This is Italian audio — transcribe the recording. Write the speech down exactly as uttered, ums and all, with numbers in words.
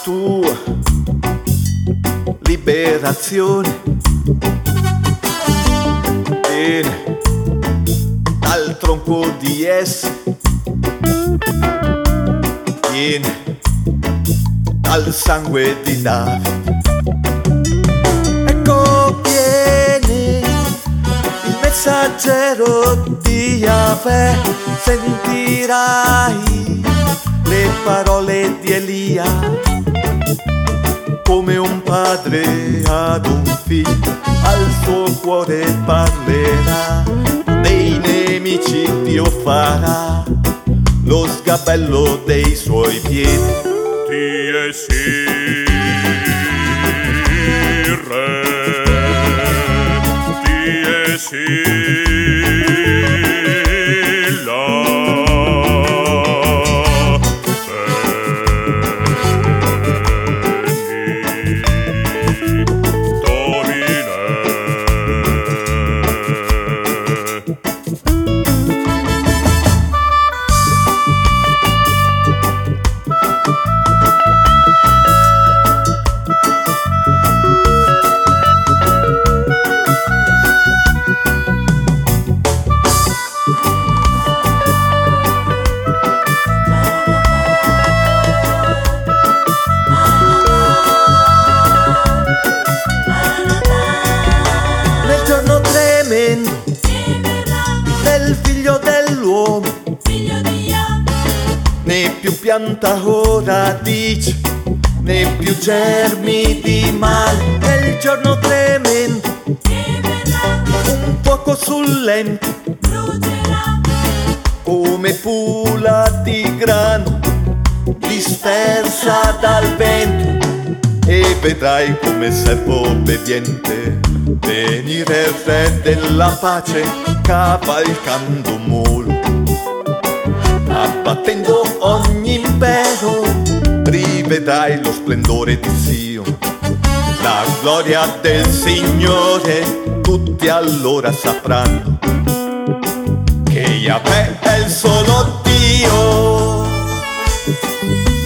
tua liberazione viene dal tronco di essi, viene dal sangue di Davide. Ecco viene il messaggero di Yahweh, sentirai le parole di Elia, come un padre ad un figlio al suo cuore parlerà. Dei nemici Dio farà lo sgabello dei suoi piedi. Tie sì, re, tie sì. Del figlio dell'uomo, figlio di Yahweh, né più pianta ora dice, né più germi di male. Nel giorno tremendo che verrà, un fuoco sul lembo brucerà, come pula di grano dispersa dal vento. E vedrai come servo obbediente venire il re della pace cavalcando un mulo, abbattendo ogni impero. Rivedrai lo splendore di Sion, la gloria del Signore. Tutti allora sapranno che Yahweh è il solo Dio.